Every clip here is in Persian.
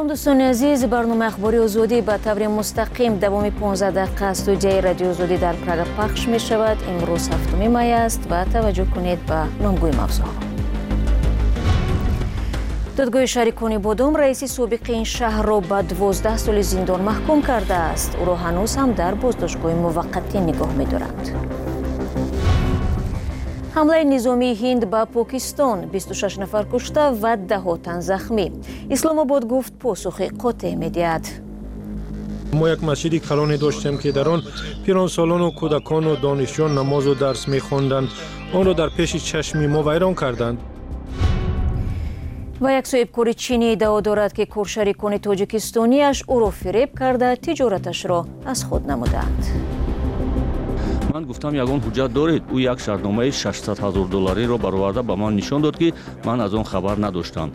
سلام دوستان عزیز، برنامه اخباری آزادی به طور مستقیم دوام 15 دقیقه استودیوی رادیو آزادی در پراگ پخش می شود. امروز 7 می است و توجه کنید به نامگوی موضوع. دادگاه شهر کنیبادم رئیس سابق این شهر را به 12 سال زندان محکوم کرده است. او را هنوز هم در بازداشتگاه موقتی نگاه می دارند. حمله نظامی هند به پاکستان، 26 نفر کشته و 10 تن زخمی. اسلام آباد گفت پاسخ قاطع می‌دهد. ما یک مسجد کلانی داشتیم که در آن پیرانسالان و کودکان و دانشجویان نماز و درس می‌خواندند. آن را در پیش چشم ما ویران کردند. و یک صاحبکار چینی ادعا دارد که کارشریکان تاجیکستانیش او را فریب کرده تجارتش را از خود نمودند. من گفتم یگان حجت دارید؟ او یک شرطنامه $600,000 را برآورده به من نشان داد که من از آن خبر نداشتم.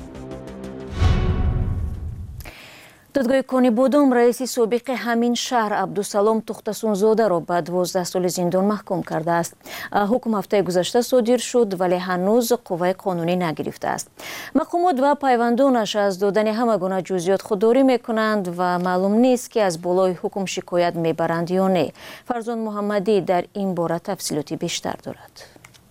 دادگاه کنیبادم رئیس سابق همین شهر عبدالسلام تختسونزاده را به 12 سال زندان محکوم کرده است. حکم هفته گذشته صادر شد ولی هنوز قوه قانونی نگرفته است. مقامات و پیوندانش از دادن همه گونه جزئیات خودداری میکنند و معلوم نیست که از بالای حکم شکایت میبرند یا نه. فرزان محمدی در این باره تفصیلاتی بیشتر دارد.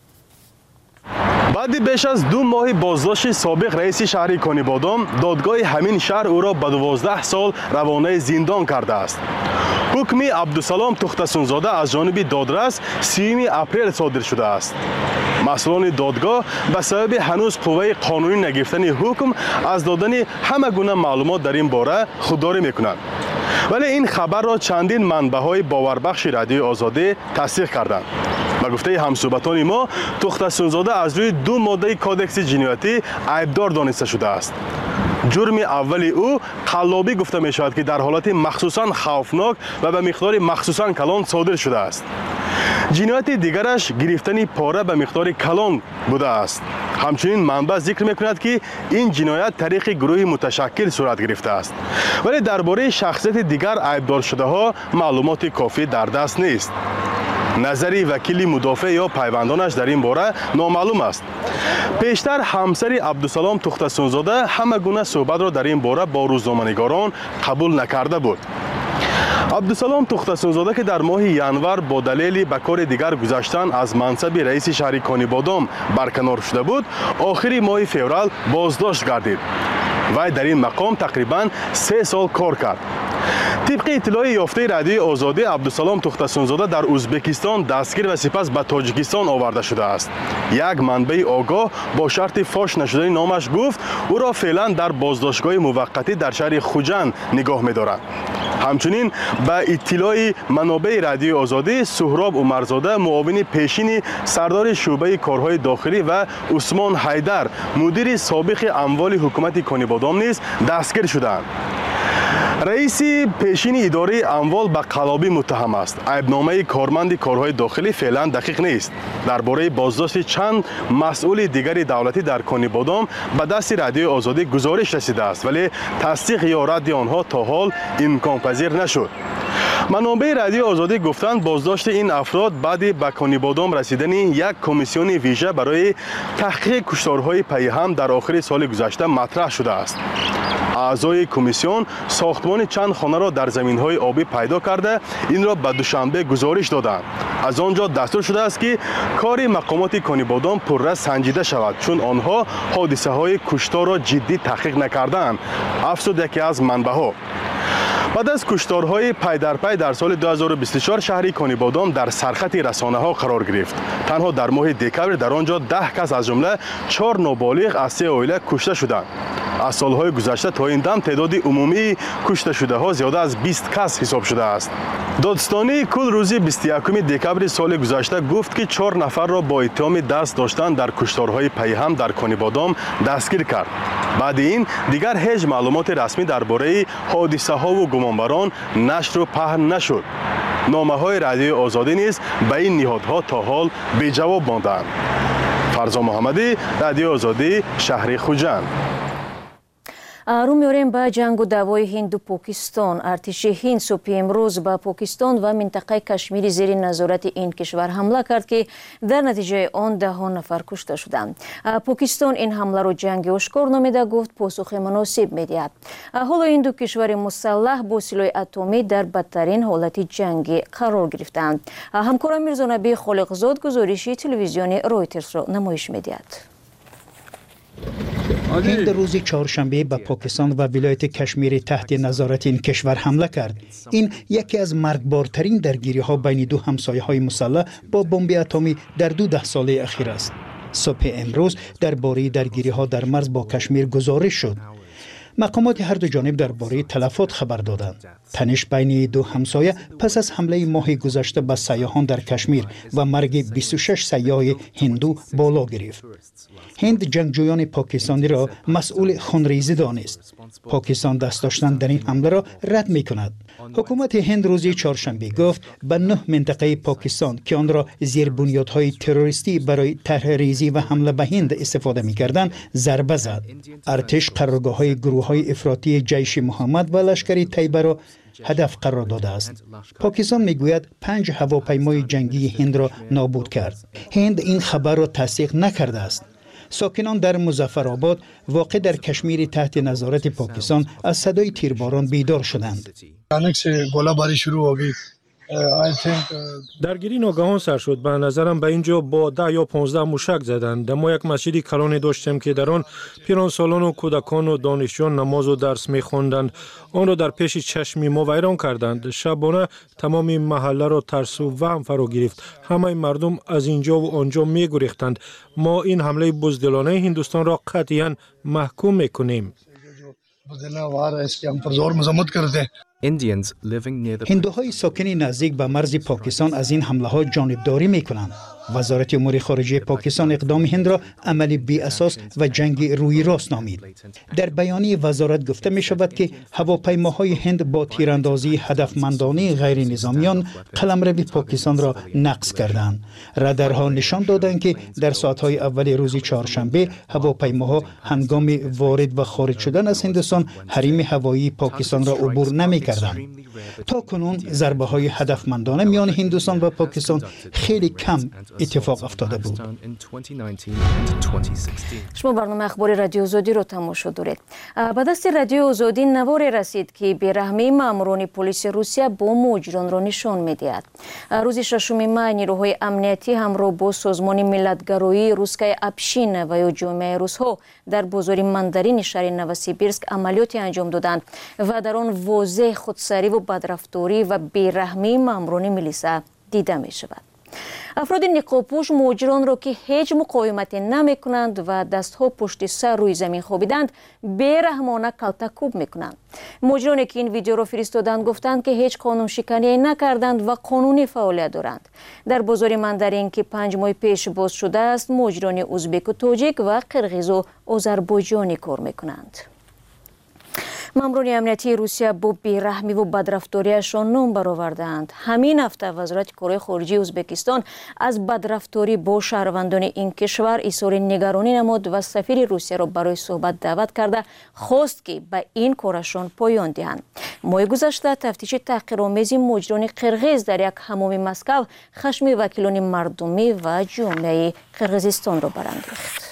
بعد بیش از 2 ماه بازداشت سابق رئیس شهر کنیبادم، دادگاه همین شهر او را به 12 سال روانه زندان کرده است. حکم عبدالسلام تختسونزاده از جانب دادرس 30 اپریل صادر شده است. مسئولان دادگاه به سبب هنوز قوه قانونی نگرفتن حکم از دادن همه گونه معلومات در این باره خودداری میکنند. ولی این خبر را چندین منبع‌های باوربخش رادیو آزادی تصدیق کردند. به گفته همصحبتان ما، تختسونزاده از روی 2 ماده کودکس جنایتی عیبدار دانسته شده است. جرم اولی او قلابی گفته می شود که در حالت مخصوصاً خوفناک و به مقدار مخصوصاً کلان صادر شده است. جنایت دیگرش گرفتن پاره به مقدار کلان بوده است. همچنین منبع ذکر میکند که این جنایت طریق گروهی متشکل صورت گرفته است. ولی درباره شخصیت دیگر عیبدار شده ها معلومات کافی در دست نیست. نظری وکیل مدافع یا پیوندانش در این باره نامعلوم است. پیشتر همسر عبدالسلام تختسونزاده همه گونه صحبت را در این باره با روزنامه‌نگاران قبول نکرده بود. عبدالسلام تختسونزاده که در ماه ینور با دلیل به کار دیگر گذشتن از منصب رئیس شهر کنیبادم برکنار شده بود، آخر ماه فوریه بازداشت گردید. وی در این مقام تقریباً 3 سال کار کرد. طبق اطلاع یافته رادیو آزادی، عبدالسلام تختسونزاده در ازبکستان دستگیر و سپس به تاجیکستان آورده شده است. یک منبع آگاه با شرط فاش نشدن نامش گفت او را فعلا در بازداشتگاه موقتی در شهر خوجند نگاه می‌دارند. همچنین به اطلاع منابع رادیو آزادی، سهراب عمرزاده معاون پیشین سردار شعبه کارهای داخلی و عثمان حیدر مدیر سابق اموال حکومت کنیبادم نیز دستگیر شدند. رئیس پیشین اداره اموال به قلابی متهم است. عیبنامه کارمند کارهای داخلی فعلا دقیق نیست. درباره بازداشت چند مسئول دیگر دولتی در کنیبادم به دست رادیو آزادی گزارش رسیده است ولی تصدیق یا رد آنها تا حال امکان پذیر نشد. منابع رادیو آزادی گفتند بازداشت این افراد بعد به کنیبادم رسیدن یک کمیسیون ویژه برای تحقیق کشتارهای پیهم در آخر سال گذشته مطرح شده است. اعضای کمیسیون ساختمان چند خانه را در زمین‌های آبی پیدا کرده این را به دوشنبه گزارش دادند. از آنجا دستور شده است که کار مقامات کنیبادم پررس سنجیده شود چون آنها حادثه‌های کشتار را جدی تحقیق نکردند، افزود یکی از منبع‌ها. بعد از کشتارهای پی در پی در سال 2024 شهر کنیبادم در سرخط رسانه‌ها قرار گرفت. تنها در ماه دکمبر در آنجا 10 کس از جمله 4 نابالغ از 3 عائله کشته شدند. از سالهای گذشته تا این دم تعداد عمومی کشته شده ها زیاده از 20 کس حساب شده است. دادستانی کل روز 21 دکمبر سال گذشته گفت که 4 نفر را با اتهام دست داشتن در کشتارهای پیهم در کنیبادم دستگیر کرد. بعد این دیگر هیچ معلومات رسمی درباره حادثه ها و گمانبران نشر و پهن نشد. نامه‌های رادیو آزادی نیز به این نهادها تا حال بی جواب ماندند. فرزان محمدی، رادیو آزادی، شهر خوجند. رو می‌آوریم به جنگ و دعوای هند و پاکستان. ارتش هند صبح امروز به پاکستان و منطقه کشمیر زیر نظارت این کشور حمله کرد که در نتیجه آن 10 نفر کشته شدند. پاکستان این حمله را جنگ آشکار نامیده گفت پاسخ مناسب می‌دهد. حالا این دو کشور مسلح با سلاح اتمی در بدترین حالت جنگی قرار گرفتند. همکارم میرزا نبی خالقزاد گزارشی تلویزیونی رویترز را نمایش می‌دهد. هند روز چهارشنبه به پاکستان و ولایت کشمیر تحت نظارت این کشور حمله کرد. این یکی از مرگبارترین درگیری‌ها بین دو همسایه‌های مسلح با بمب اتمی در 12 ساله اخیر است. صبح امروز درباره درگیری‌ها در مرز با کشمیر گزارش شد. مقامات هر دو جانب درباره تلفات خبر دادند. تنش بین دو همسایه پس از حمله ماه گذشته به سیاحان در کشمیر و مرگ 26 سیاح هندو بالا گرفت. هند جنگجویان پاکستانی را مسئول خونریزی دانست. پاکستان دست داشتن در این حمله را رد می کند. حکومت هند روز چهارشنبه گفت به 9 منطقه پاکستان که آن را زیر بنیادهای تروریستی برای طرح ریزی و حمله به هند استفاده می کردند ضربه زد. ارتش قرارگاه‌های گروه‌های افراطی جیش محمد و لشکر طیبه را هدف قرار داده است. پاکستان میگوید 5 هواپیمای جنگی هند را نابود کرد. هند این خبر را تصدیق نکرده است. ساکنان در مظفرآباد واقع در کشمیر تحت نظارت پاکستان از صدای تیرباران بیدار شدند. अचानक से गोलाबारी शुरू हो गई। درگیری ناگهان سر شد. به نظرم به اینجا با 10 یا 15 موشک زدند. ما یک مسجد کلانی داشتیم که در آن پیرانسالان و کودکان و دانشجویان نماز و درس می‌خواندند. آن را در پیش چشم ما ویران کردند. شبانه تمام محله را ترس و وهم فرا گرفت. همه مردم از اینجا و آنجا می‌گریختند. ما این حمله بزدلانه هندوستان را قطعاً محکوم می‌کنیم. هندوهای ساکن نزدیک به مرز پاکستان از این حمله ها جانبداری می کنند. وزارت امور خارجه پاکستان اقدام هند را عملی بی اساس و جنگ روی راست نامید. در بیانیه وزارت گفته می شود که هواپیماهای هند با تیراندازی هدفمندانه غیر نظامیان قلمرو پاکستان را نقض کردند. رادارها نشان دادند که در ساعت‌های اول روز چهارشنبه هواپیماها هنگام وارد و خارج شدن از هندوستان حریم هوایی پاکستان را عبور نمی کردند. تا کنون ضربه های هدفمندانه میان هندوستان و پاکستان خیلی کم اتفاق افتاده بود. شما برنامه اخبار رادیو آزادی رو تماشا دارید. به دست رادیو آزادی نواری رسید که بیرحمی ماموران پلیس روسیه با مجرمان را نشان می‌دهد. روز 6 می نیروهای امنیتی همراه با سازمان ملت‌گرایی روسکای ابشین و یا جامعه روس‌ها در بازار ماندارین شهر نوسیبیرسک عملیاتی انجام دادند و در آن واضح خودسری و بدرفتاری و بیرحمی ماموران میلیسا دیده می شود. افراد نقابپوش مجرمان را که هیچ مقاومتی نمی کنند و دستها پشت سر روی زمین خوابیدند بیرحمانه کلتکوب می کنند. مجرمانی که این ویدیو را فرستادند گفتند که هیچ قانون شکنی نکردند و قانونی فعالیت دارند. در بازار ماندارین که 5 ماه پیش باز شده است مجرمان ازبک و تاجیک و قرغیز و آذربایجانی کار می کنند. ماموران امنیتی روسیه با بیرحمی و بدرفتاریشان نام برآوردند. همین هفته وزارت کارهای خارجه ازبکستان از بدرفتاری با شهروندان این کشور اظهار نگرانی نمود و سفیر روسیه را برای صحبت دعوت کرده خواست که به این کارشان پایان دهند. ماه گذشته تفتیش تحقیرآمیز مجرمان قرغیز در یک حمام مسکو خشم وکیلان مردمی و جامعه قرغیزستان را برانگیخت.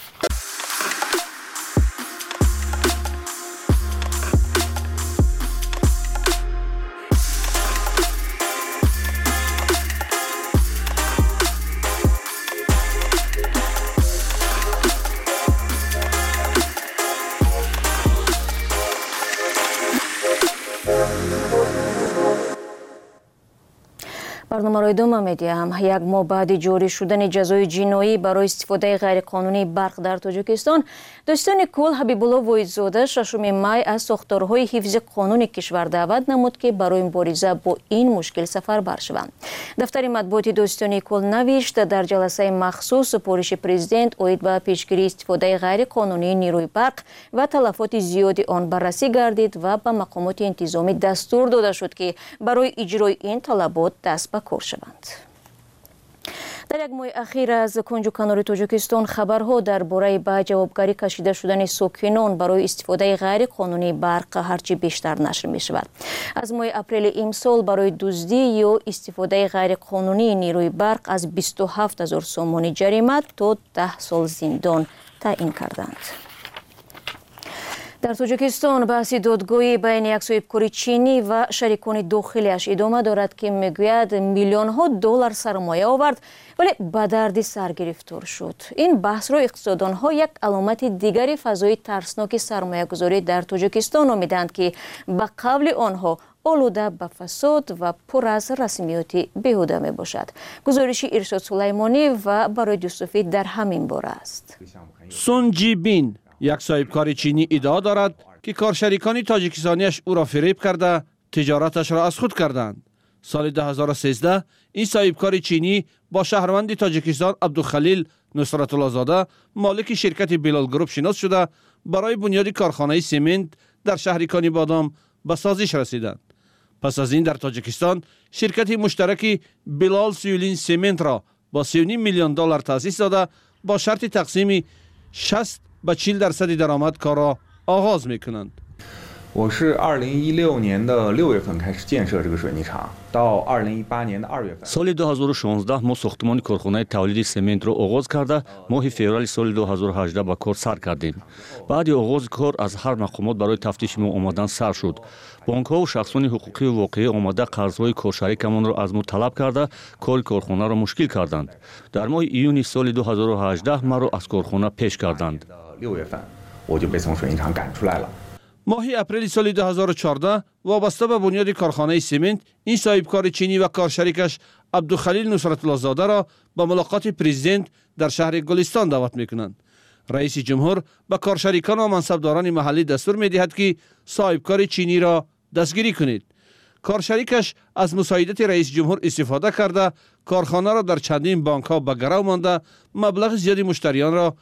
برنامه را ادامه می‌دهم. یک ماه بعد جاری شدن جزای جنایی برای استفاده غیرقانونی برق در تاجیکستان، دوستان کل حبیب‌الله وحیدزاده 6 می از ساختارهای حفظ قانون کشور دعوت نمود که برای مبارزه با این مشکل سفربر شوند. دفتر مطبوعات دوستان کل نوشت در جلسه مخصوص سپارش پرزیدنت اوید به پیشگیری استفاده غیرقانونی نیروی برق و تلفات زیادی آن بررسی گردید و به مقامات انتظامی دستور داده شد که برای اجرای این طلبات دست به کار شوند. در یک ماه اخیر از کنج و کنار تاجیکستان خبرها درباره به جوابگری کشیده شدن ساکنان برای استفاده غیر قانونی برق هرچی بیشتر نشر می شود. از ماه اپریل امسال برای دزدی یا استفاده غیر قانونی نیروی برق از 27,000 سومانی جریمه تا 10 سال زندان تعیین کردند. در تاجیکستان بحث دادگاهی بین یک صاحبکار چینی و شریکان داخلیش ادامه دارد که میگوید میلیون ها دلار سرمایه آورد ولی به درد سر گرفتار شد. این بحث را اقتصاددان ها یک علامت دیگری فضای ترسناک سرمایه گذاری در تاجیکستان نامیدند که به قول آنها آلوده به فساد و پر از رسمیات بیهوده می باشد. گزارش ارشاد سلیمانی و برای دوستوفی در همین باره است. سون جی بین یک صاحبکار چینی ادعا دارد که کارشریکان تاجیکستانیش او را فریب کرده تجارتش را از خود کردند. سال 2013 این صاحبکار چینی با شهروند تاجیکستان عبدالخلیل نصرت الله زاده مالک شرکت بلال گروپ شناس شده برای بنیاد کارخانه سمنت در شهر کانی بادام به سازش رسیدند. پس از این در تاجیکستان شرکت مشترک بلال سیولین سمنت را با 3.5 میلیون دلار تأسیس داده با شرط تقسیم 60 به 40% درآمد کار را آغاز میکنند. 我是2016年的6月份开始建设这个水泥厂，到2018年的2月份。 سال 2016 ما ساختمان کارخانه تولید سمنت را آغاز کرده ماه فوریه سال 2018 به کار سر کردیم. بعد آغاز کار از هر مقامات برای تفتیش ما آمدن سر شد. بانک ها و شخصان حقوقی و واقعی آمده قرضهای کارشریکمان را از ما طلب کرده کار کارخانه را مشکل کردند. در ماه ایونی سال 2018 ما را از کارخانه پیش کردند. 6月份我就被从水泥厂赶出来了。 ماه اپریل سال 2014 وابسته به بنیاد کارخانه سمنت این صاحبکار چینی و کارشریکش عبدالخلیل نصرت الله زاده را به ملاقات پرزیدنت در شهر گلستان دعوت میکنند. رئیس جمهور به کارشریکان و منصبداران محلی دستور میدهد که صاحبکار چینی را دستگیری کنید. کارشریکش از مساعدت رئیس جمهور استفاده کرده کارخانه را در چندین بانک ها به گرو مانده مبلغ زیادی مشتریان را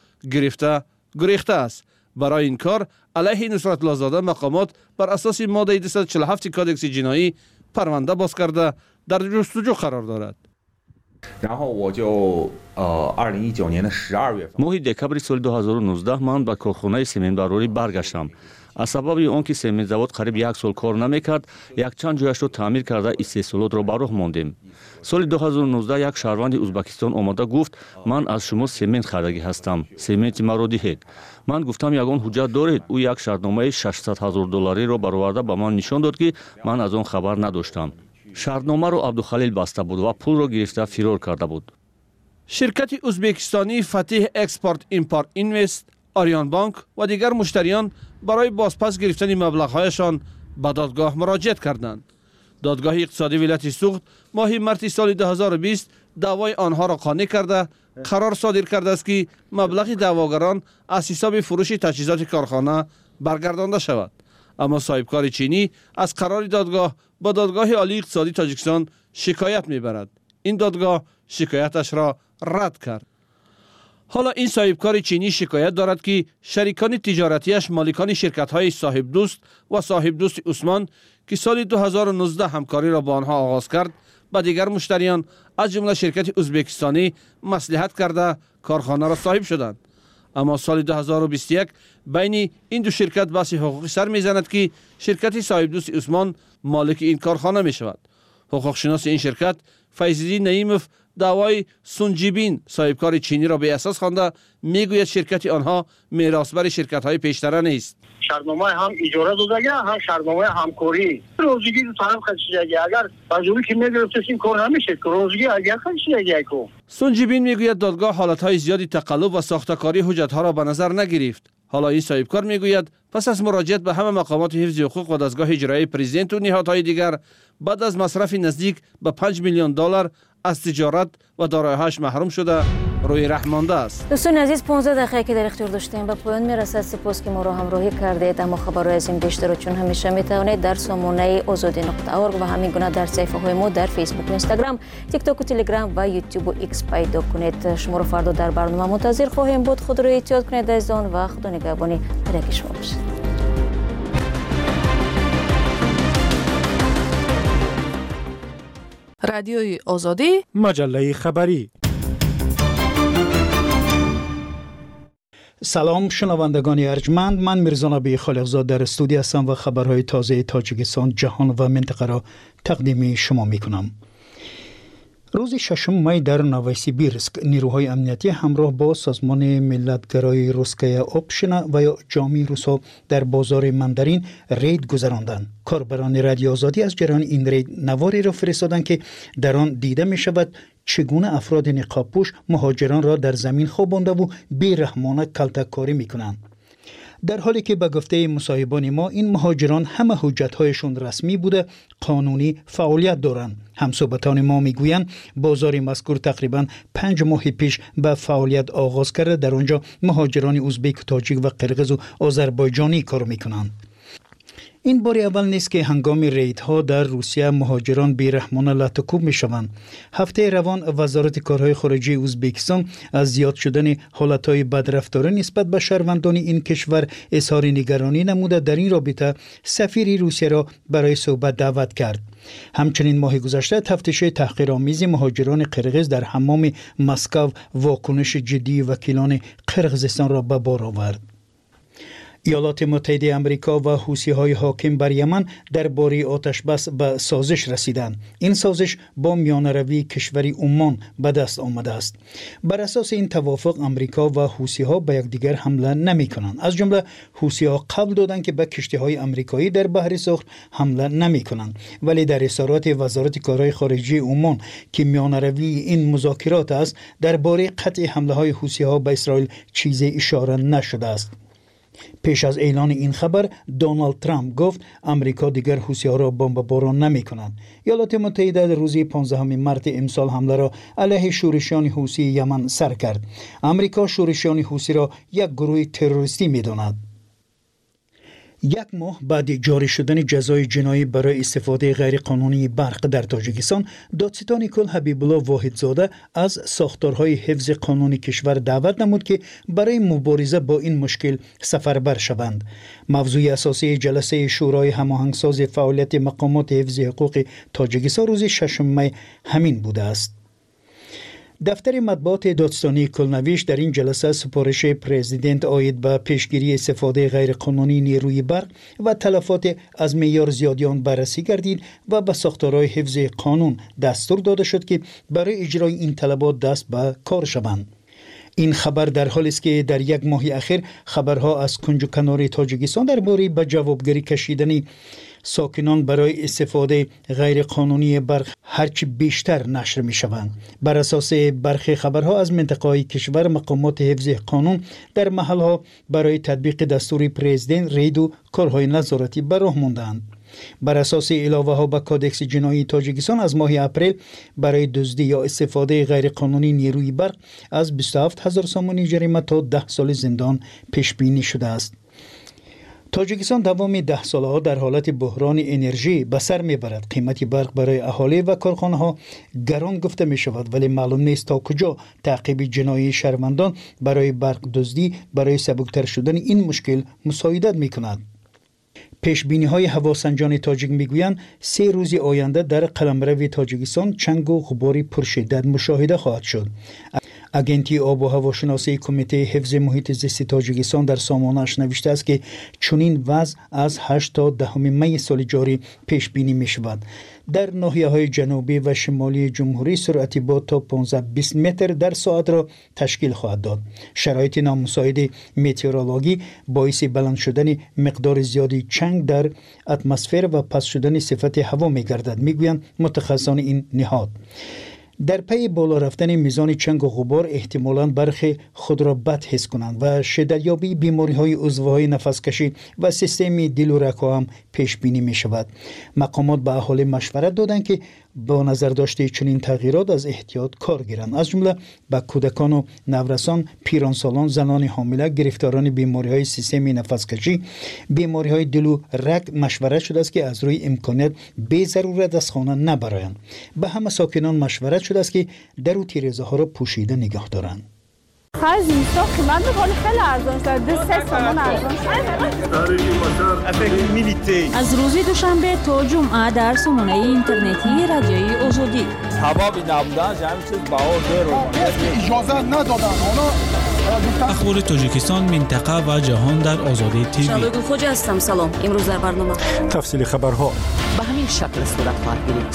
گریخته است. برای این کار علیه نصرت الله زاده مقامات بر اساس ماده 247 کادکس جنایی پرونده باز کرده در جستجو قرار دارد. 然后我就2019年的12月份 ماه دکبر سال 2019 من به کارخانه سمنت برداری برگشتم. از سبب آنکه سمنت زود قریب یک سال کار نمیکرد یک چند جایش را تعمیر کرده استحصالات را به راه ماندیم. سال 2019 یک شهروند ازبکستان آمده گفت من از شما سمنت خریدگی هستم، سمنت مرا دهید. من گفتم یگان حجت دارید؟ او یک شرطنامه 600,000 دلاری را برآورده به من نشان داد که من از آن خبر نداشتم. شرطنامه را عبدالخلیل بسته بود و پول را گرفته فرار کرده بود. شرکت ازبکستانی فتح اکسپورت ایمپورت اینوست، آریان بانک و دیگر مشتریان برای بازپس گرفتن مبلغ‌هایشان به دادگاه مراجعت کردند. دادگاه اقتصادی ولایت سوخت ماه مارس سال 2020 دعوای آنها را قانع کرده قرار صادر کرده است که مبلغ دعواگران از حساب فروش تجهیزات کارخانه برگردانده شود. اما صاحبکار چینی از قرار دادگاه با دادگاه عالی اقتصادی تاجیکستان شکایت میبرد. این دادگاه شکایتش را رد کرد. حالا این صاحبکار چینی شکایت دارد که شریکان تجارتیش مالکان شرکت‌های صاحب دوست و صاحب دوست عثمان که سال 2019 همکاری را با آنها آغاز کرد با دیگر مشتریان از جمله شرکت ازبکستانی مصلحت کرده کارخانه را صاحب شدند. اما سال 2021 بین این دو شرکت بحث حقوقی سر میزند که شرکت صاحب دوست عثمان مالک این کارخانه می شود. حقوق شناس این شرکت فیض‌الدین نعیموف دعوای سون جی بین صاحبکار چینی را به اساس خوانده میگوید شرکت آنها میراثبر شرکت‌های پیشتر نیست. شرطنامه هم اجاره دادگی هم شرطنامه همکاری روزگی دو طرف خدشیدگی اگر بازوری که میگرفته این کار نمیشه که روزگی اگر خدشیدگی کو. سون جی بین میگوید دادگاه حالت‌های زیادی تقلب و ساختکاری حجت‌ها را به نظر نگرفت. حالا این صاحبکار میگوید پس از مراجعت به همه مقامات حفظ حقوق و دستگاه اجرایی پرزیدنت و نهادهای دیگر بعد از مصرف نزدیک به 5 میلیون دلار از تجارت و دارایی‌هاش محروم شده روی ره مانده است. دوستان عزیز 15 دقیقه که در اختیار داشتیم به پایان میرسد. سپاس که ما را همراهی کردید. اما خبرهای از این بیشتر چون همیشه میتوانید در سامانه azadi.org و همین گونه در صفحه های ما در فیسبوک و اینستاگرام، تیک تاک و تلگرام و یوتیوب و ایکس پیدا کنید. شما را فردا در برنامه منتظر خواهیم بود. خود را احتیاط کنید عزیزان و خدا نگهبانی هر شما باشید. رادیوی آزادی، مجله خبری. سلام شنوندگان ارجمند، من میرزا نبی خالقزاد در استودیو هستم و خبرهای تازه تاجیکستان، جهان و منطقه را تقدیم شما میکنم. روز 6 می در نووسیبیرسک نیروهای امنیتی همراه با سازمان ملتگرای روسکه آپشنا و یا جامعه روسا در بازار مندرین رید گذراندند. کاربران رادیو آزادی از جریان این رید نواری را فرستادند که در آن دیده می شود چگونه افراد نقاب‌پوش مهاجران را در زمین خوابانده و بی‌رحمانه کلتک‌کاری می‌کنند. در حالی که به گفته مصاحبان ما این مهاجران همه حجت‌هایشون رسمی بوده، قانونی فعالیت دارند. همصحبتان ما میگویند بازار مذکور تقریباً 5 ماه پیش به فعالیت آغاز کرده. در آنجا مهاجران ازبک، تاجیک و قرقیز و آذربایجانی کار میکنند. این بار اول نیست که هنگام ریدها در روسیه مهاجران بی‌رحمانه لطوکوب میشوند. هفته روان وزارت کارهای خارجه ازبکستان از زیاد شدن حالتهای بدرفتاری نسبت به شهروندان این کشور اظهار نگرانی نموده. در این رابطه سفیر روسیه را برای صحبت دعوت کرد. همچنین ماه گذشته تفتیش تحقیرآمیز مهاجران قرقیز در حمام مسکو واکنش جدی وکیلان قرقیزستان را به بار آورد. ایالات متحده آمریکا و حوثی‌های حاکم بر یمن درباره آتش بس به سازش رسیدند. این سازش با میانروی کشوری عمان به دست آمده است. بر اساس این توافق آمریکا و حوثی‌ها به یکدیگر حمله نمی‌کنند. از جمله حوثی‌ها قبل دادند که به کشتی‌های آمریکایی در بحر سرخ حمله نمی‌کنند، ولی در اظهارات وزارت کارهای خارجه عمان که میانروی این مذاکرات است، درباره قطع حمله‌های حوثی‌ها به اسرائیل چیزی اشاره نشده است. پیش از اعلان این خبر دونالد ترامپ گفت امریکا دیگر حوثی‌ها را بمباران نمی‌کند. ایالات متحده در روز 15 مارس امسال حمله را علیه شورشیان حوثی یمن سر کرد. امریکا شورشیان حوثی را یک گروه تروریستی می‌داند. یک ماه بعد جاری شدن جزای جنایی برای استفاده غیرقانونی برق در تاجیکستان، دادستان کل حبیب الله واحدزاده از ساختارهای حفظ قانون کشور دعوت نمود که برای مبارزه با این مشکل سفربر شوند. موضوع اساسی جلسه شورای هماهنگساز فعالیت مقامات حفظ حقوق تاجیکستان روز 6 می همین بوده است. دفتر مطبوعات دادستانی کلنویش در این جلسه سپارش پرزیدنت آید به پیشگیری استفاده غیرقانونی نیروی برق و تلفات از معیار زیادی آن بررسی گردید و به ساختارهای حفظ قانون دستور داده شد که برای اجرای این طلبات دست به کار شوند. این خبر در حالی است که در یک ماه اخیر خبرها از کنج و کنار تاجیکستان درباره به جوابگری کشیدن ساکنان برای استفاده غیر قانونی برق هرچی بیشتر نشر می شوند. بر اساس برخی خبرها از منطقه‌های کشور مقامات حفظ قانون در محلها برای تطبیق دستور پرزیدنت رید و کارهای نظارتی به راه ماندند. بر اساس علاوه ها به کادکس جنایی تاجیکستان از ماه اپریل برای دزدی یا استفاده غیر قانونی نیروی برق از 27,000 سامانی جریمه تا 10 سال زندان پیش بینی شده است. تاجیکستان دوام 10 سالها در حالت بحران انرژی به سر میبرد. قیمت برق برای اهالی و کارخانه ها گران گفته می شود، ولی معلوم نیست تا کجا تعقیب جنایی شهروندان برای برق دزدی برای سبکتر شدن این مشکل مساعدت می کند. پیشبینی های هواسنجان تاجیک میگویند 3 روز آینده در قلمرو تاجیکستان چنگ و غباری پرشدت مشاهده خواهد شد. اگنتی آب و هواشناسی کمیته حفظ محیط زیست تاجیکستان در سامانه‌اش نوشته است که چنین وضع از 8 تا 10 می سال جاری پیش بینی می شود. در ناحیه‌های جنوبی و شمالی جمهوری سرعت باد تا 15-20 متر در ساعت را تشکیل خواهد داد. شرایط نامساعد متئورولوژی باعث بلند شدن مقدار زیادی چنگ در اتمسفر و پس شدن صفت هوا می گردد، میگویند متخصصان این نهاد. در پی بالا رفتن میزان چنگ و غبار احتمالاً برخی خود را بد حس کنند و شدتیابی بیماری‌های عضوهای نفس‌کشی و سیستم دل و رگ‌ها هم پیش بینی می شود. مقامات به اهالی مشورت دادند که با نظر داشته چنین تغییرات از احتیاط کار گیرند. از جمله به کودکان و نورسان، پیرانسالان، زنان حامله، گرفتاران بیماری‌های سیستم نفس‌کشی، بیماری‌های دل و رگ مشورت شده است که از روی امکانات به ضرورت از خانه نبرایند. به همه ساکنان مشورت شده است که در و تیره‌ها را پوشیده نگاه دارند. خرج اینستا قیمت بخوری خیلی ارزان شد. 2-3 تومان ارزان شد. از روز دوشنبه تا جمعه در سامانه اینترنتی رادیوی آزادی. سبب نبودن همین چیز بها زیر اجازه ندادن. اونا اخبار تاجیکستان، منطقه و جهان در آزادی تیوی. شادگل خوجا هستم. سلام. امروز در برنامه تفصیل خبرها به همین شکل صورت خواهد گرفت.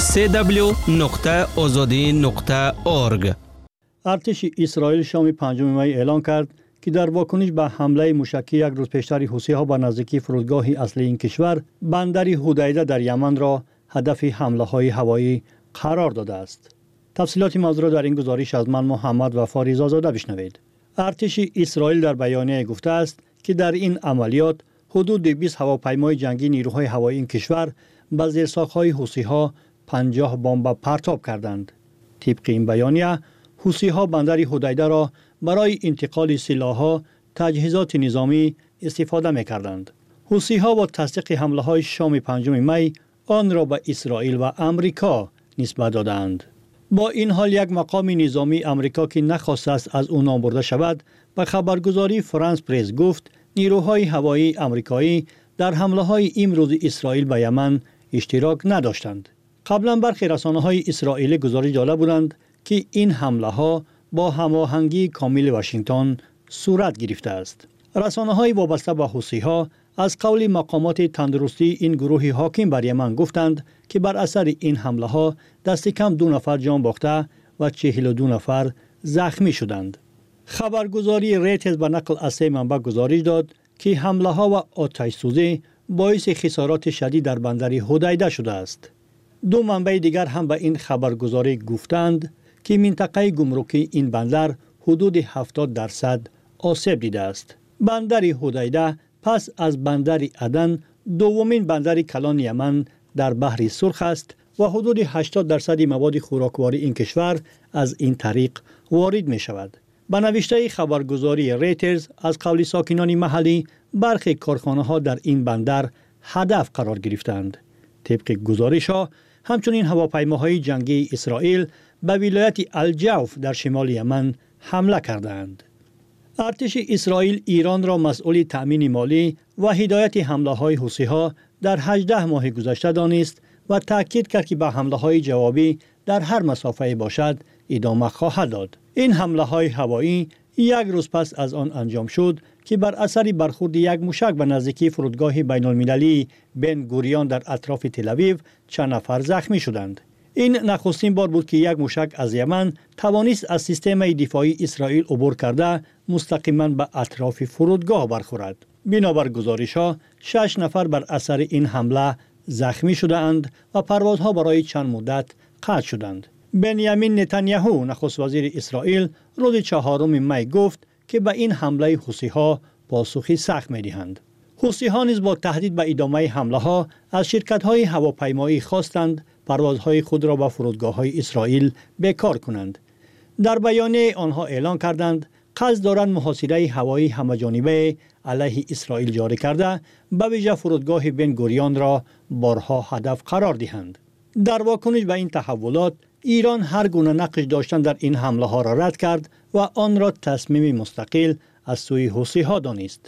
www.azadi.org. ارتش اسرائیل شام 5 می اعلام کرد که در واکنش به حمله موشکی یک روز پیشتر حوثی‌ها به نزدیکی فرودگاه اصلی این کشور، بندر حدیده در یمن را هدف حمله‌های هوایی قرار داده است. تفصیلات موضوع را در این گزارش از من محمد وفا رضازاده بشنوید. ارتش اسرائیل در بیانیه گفته است که در این عملیات حدود 20 هواپیمای جنگی نیروهای هوایی این کشور به زیرساخت‌های حوثی‌ها 50 بمب پرتاب کردند. طبق این بیانیه، حوثی‌ها بندر حدیده را برای انتقال سلاح‌ها، تجهیزات نظامی استفاده می‌کردند. حوثی‌ها با تصدیق حمله‌های شام 5 می آن را به اسرائیل و آمریکا نسبت دادند. با این حال یک مقام نظامی آمریکا که نخواست است از او نام برده شود، به خبرگزاری فرانس پرس گفت نیروهای هوایی آمریکایی در حمله‌های امروز اسرائیل به یمن اشتراک نداشتند. قبلا برخی رسانه‌های اسرائیلی گزارش داده بودند که این حمله‌ها با هماهنگی کامل واشنگتن صورت گرفته است. رسانه‌های وابسته به حوثی‌ها از قول مقامات تندرستی این گروه حاکم بر یمن گفتند که بر اثر این حمله‌ها دست کم 2 نفر جان باخته و 42 نفر زخمی شدند. خبرگزاری ریترز به نقل از 3 منبع گزارش داد که حمله‌ها و آتش سوزی باعث خسارات شدید در بندر حدیده شده است. 2 منبع دیگر هم به این خبرگزاری گفتند که منطقه گمرکی این بندر حدود 70% آسیب دیده است. بندر حدیده پس از بندر عدن دومین بندر کلان یمن در بحر سرخ است و حدود 80% مواد خوراکواری این کشور از این طریق وارد می شود. به نوشته خبرگزاری ریترز از قول ساکنان محلی، برخی کارخانه‌ها در این بندر هدف قرار گرفتند. طبق گزارش‌ها، همچنین هواپیماهای جنگی اسرائیل به ولایت الجوف در شمال یمن حمله کردند. ارتش اسرائیل ایران را مسئول تأمین مالی و هدایت حمله‌های حوثی‌ها در 18 ماه گذشته دانست و تاکید کرد که به حمله‌های جوابی در هر مسافه باشد ادامه خواهد داد. این حمله‌های هوایی یک روز پس از آن انجام شد که بر اثر برخورد یک موشک به نزدیکی فرودگاه بین‌المللی بن گوریون در اطراف تل‌آویو چند نفر زخمی شدند. این نخستین بار بود که یک موشک از یمن توانست از سیستم دفاعی اسرائیل عبور کرده مستقیما به اطراف فرودگاه برخورد. بنابر گزارش‌ها 6 نفر بر اثر این حمله زخمی شدند و پروازها برای چند مدت قطع شدند. بنیامین نتانیاهو نخست وزیر اسرائیل روز 4 می گفت که به این حمله حوثی‌ها پاسخی سخت می‌دهند. حوثی‌ها نیز با تهدید به ادامه حمله‌ها از شرکت‌های هواپیمایی خواستند پروازهای خود را به فرودگاه‌های اسرائیل بکار کنند. در بیانیه آنها اعلام کردند قصد دارند محاصره هوایی همه‌جانبه علیه اسرائیل جاری کرده به ویژه فرودگاه بن گوریون را بارها هدف قرار دهند. در واکنش به این تحولات، ایران هر گونه نقش داشتن در این حمله‌ها را رد کرد و آن را تصمیم مستقل از سوی حوثی‌ها دانست.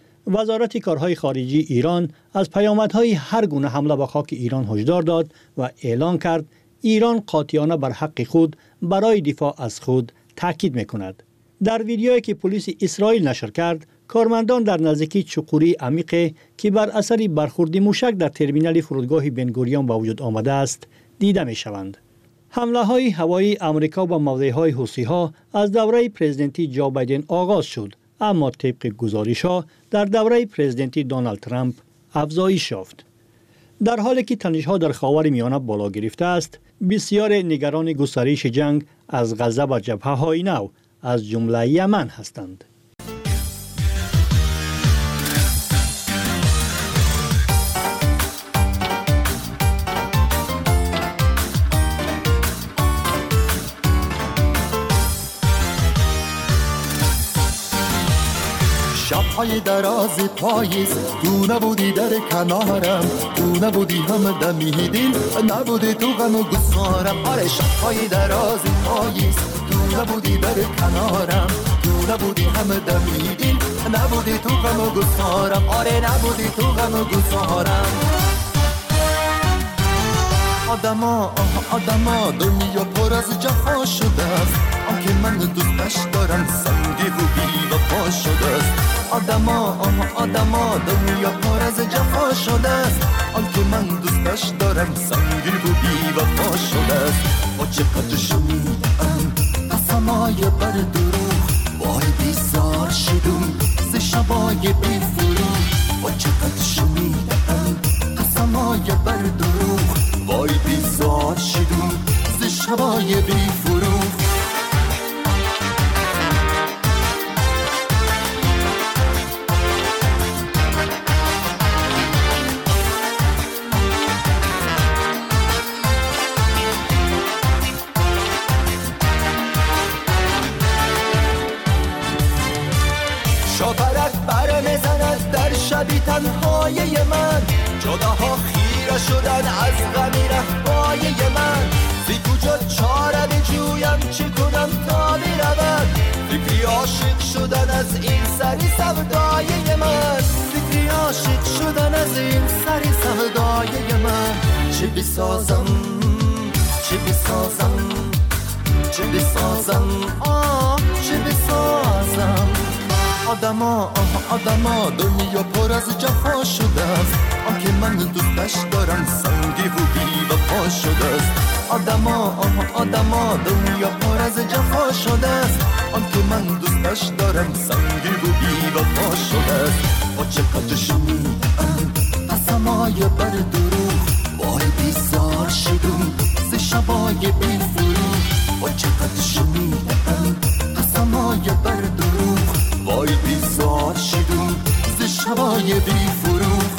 وزارت کارهای خارجی ایران از پیامدهای هر گونه حمله به خاک ایران هشدار داد و اعلان کرد ایران قاطعانه بر حق خود برای دفاع از خود تاکید می‌کند. در ویدیویی که پلیس اسرائیل نشر کرد، کارمندان در نزدیکی چقوری عمیق که بر اثر برخورد موشک در ترمینال فرودگاه بن گوریون به وجود آمده است دیده می‌شوند. حمله‌های هوایی آمریکا به موضع‌های حوثی‌ها از دوره پرزیدنتی جو بایدن آغاز شد، اما طبق گزارش‌ها در دوره پرزیدنتی دونالد ترامپ افزایش یافت. در حالی که تنش‌ها در خاورمیانه بالا گرفته است، بسیار نگران گسترش جنگ از غزه و جبهه‌های نو از جمله یمن هستند. شب‌های دراز پاییز تو نبودی در کنارم، تو نبودی هم دمی دل نبودی تو غم و گسارم. آره شب‌های دراز پاییز تو نبودی در کنارم، تو نبودی هم دمی دل نبودی تو غم و گسارم. آره نبودی تو غم و گسارم. آدما دنیا پر از جفا شده است، آن که من دوستش دارم سنگی و بی آدما دنیا پر از جفا شده است، آن که من دوستش دارم سنگین و بی وفا شده است. با چقدر شنیدم قسمای بر دروغ، وای بیزار شدم ز شبای بی فروغ. با چقدر شنیدم قسمای بر دروغ، وای بیزار شدم ز شبای بی فروغ. شاپرک بر میزند در شبی تنهای من، جداها خیره شدن از غمی رهبای من. زی کجا چاره بجویم چه کنم تا برود، فکری عاشق شدن از این سری سودای من. فکری عاشق شدن از این سری سودای من. چه بسازم چه بسازم چه بسازم چه بسازم. آدما دنیا پر از جفا شده است، آن که من دوستش دارم سنگی و بی وفا شده است. آدما دنیا پر از جفا شده است، آن که من دوستش دارم سنگی و بی وفا شده است. با چقدر شنیدم قسمای بر دروغ، وای بیزار شدم ز شبای بی فروغ. با چقدر شنیدم قسمای بر دروغ، وای بیزار شدم ز شبای بی فروغ.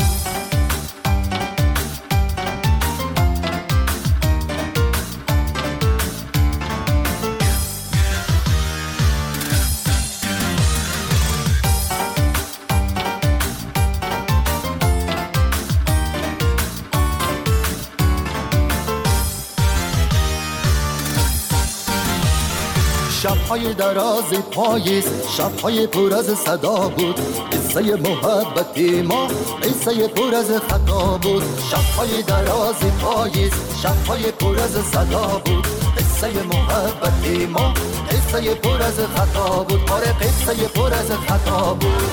شب‌های دراز پاییز، شب‌های پر از صدا بود، قصه محبت ما قصه پر از خطا بود. شب‌های دراز پاییز، شب‌های پر از صدا بود، قصه محبت ما قصه پر از خطا بود. آره قصه پر از خطا بود.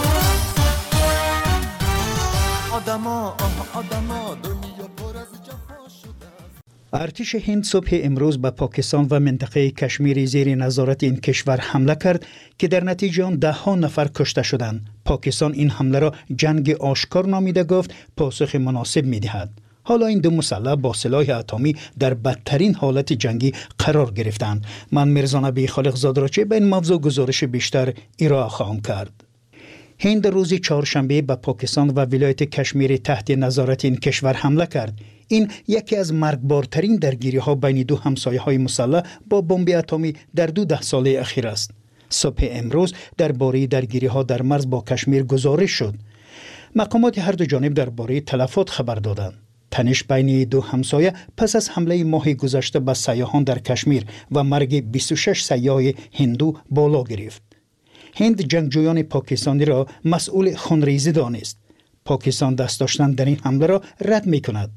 آدما دنیا پر از جفا شده. ارتش هند صبح امروز به پاکستان و منطقه کشمیر زیر نظارت این کشور حمله کرد که در نتیجه آن 10 نفر کشته شدند. پاکستان این حمله را جنگ آشکار نامیده، گفت پاسخ مناسب می‌دهد. حالا این دو مسلح با سلاح اتمی در بدترین حالت جنگی قرار گرفتند. من میرزا نبی خالق زاد را چه به این موضوع گزارش بیشتر ارائه خواهم کرد. هند روز چهارشنبه به پاکستان و ولایت کشمیر تحت نظارت این کشور حمله کرد. این یکی از مرگبارترین درگیری‌ها بین دو همسایه‌های مسلح با بمب اتمی در 12 ساله اخیر است. صبح امروز درباره درگیری‌ها در مرز با کشمیر گزارش شد. مقامات هر دو جانب درباره تلفات خبر دادند. تنش بین دو همسایه پس از حمله ماه گذشته به سیاحان در کشمیر و مرگ 26 سیاح هندو بالا گرفت. هند جنگجویان پاکستانی را مسئول خونریزی دانست. پاکستان دست داشتن در این حمله را رد می‌کند.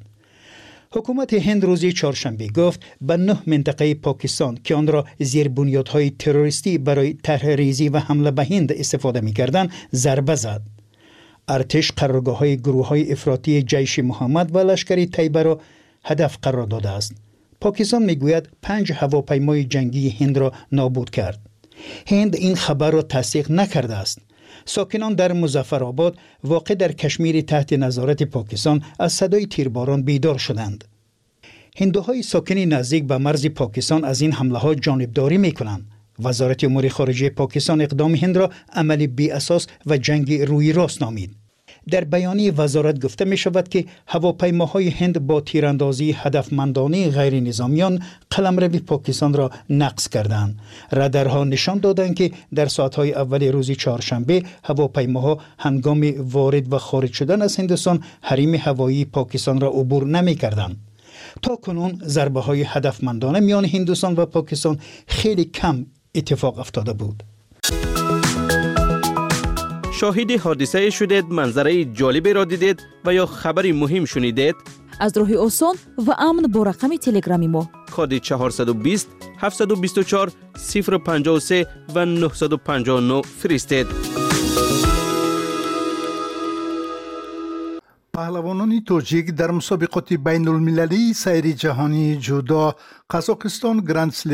حکومت هند روز چهارشنبه گفت به 9 منطقه پاکستان که آن را زیر بنیادهای تروریستی برای طرح‌ریزی و حمله به هند استفاده می‌کردند ضربه زد. ارتش قرارگاه‌های گروه‌های افراطی جیش محمد و لشکر طیبه را هدف قرار داده است. پاکستان می‌گوید 5 هواپیمای جنگی هند را نابود کرد. هند این خبر را تصدیق نکرده است. ساکنان در مظفرآباد واقع در کشمیر تحت نظارت پاکستان از صدای تیرباران بیدار شدند. هندوهای ساکن نزدیک به مرز پاکستان از این حمله ها جانبداری می‌کنند. وزارت امور خارجه پاکستان اقدام هند را عمل بی اساس و جنگ روی راست نامید. در بیانیه وزارت گفته می شود که هواپیماهای هند با تیراندازی هدفمندانه غیر نظامیان قلمرو پاکستان را نقص کردند. رادارها نشان دادند که در ساعتهای اول روز چهارشنبه هواپیماها هنگام وارد و خارج شدن از هندوستان حریم هوایی پاکستان را عبور نمی کردند. تا کنون ضربه های هدفمندانه میان هندوستان و پاکستان خیلی کم اتفاق افتاده بود. شاهد حادثه شدید، منظره جالبی را دیدید و یا خبری مهم شنیدید؟ از راه آسان و امن با رقم تلگرامی ما کد 420 724 053 و 959 فرستید. پهلوانان تاجیک در مسابقات بین المللی سیر جهانی جودو قزاقستان گرند